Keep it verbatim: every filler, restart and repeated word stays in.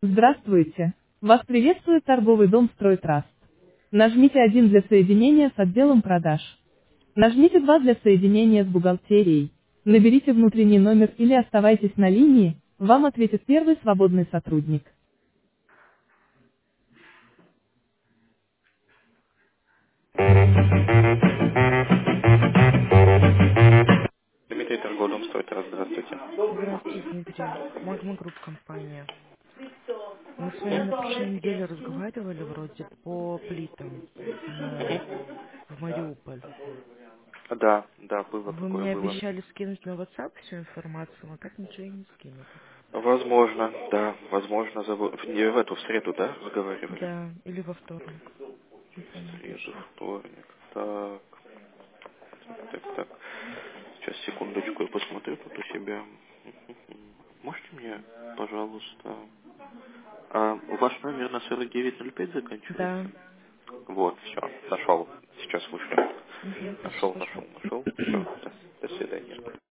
Здравствуйте. Вас приветствует торговый дом «Стройтраст». Нажмите один для соединения с отделом продаж. Нажмите два для соединения с бухгалтерией. Наберите внутренний номер или оставайтесь на линии, вам ответит первый свободный сотрудник. Дмитрий, торговый дом «Стройтрасс», здравствуйте. Здравствуйте, Дмитрий. Магма Групп компания. Мы с вами на прошлой неделе разговаривали вроде по плитам на, в Мариуполь. Да, да, было Вы такое, мне было. обещали скинуть на WhatsApp всю информацию, но так ничего и не скинули. Возможно, да, возможно, забыл. Не в эту, в среду, да, разговаривали? Да, или во вторник. Не помню Среду, точно. вторник. Так, так, так. Сейчас, секундочку, я посмотрю тут у себя. Можете мне, пожалуйста... А, ваш номер на сорок девять ноль пять Да. заканчивается? Вот, все, нашел. Сейчас вышлю. Угу, Нашел, спасибо нашел, большое. нашел. Все, до, до свидания.